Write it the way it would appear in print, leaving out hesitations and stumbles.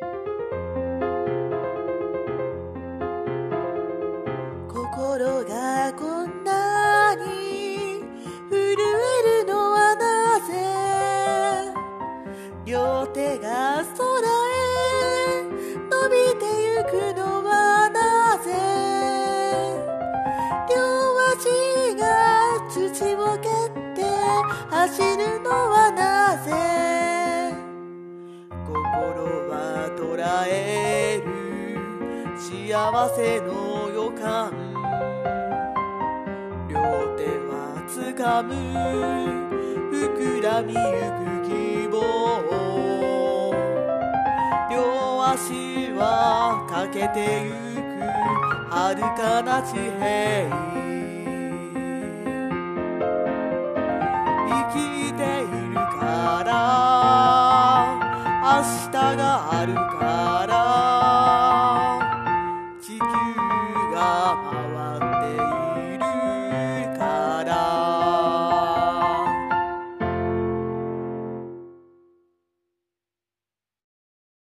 心がこんなに震えるのはなぜ、両手が空へ伸びてゆくのはなぜ、両足が土を蹴って走るのはなぜ、心は捉える幸せの予感、両手は掴む膨らみゆく希望、両足は駆けてゆく遥かな地平、生きているから明日があるから、地球が回る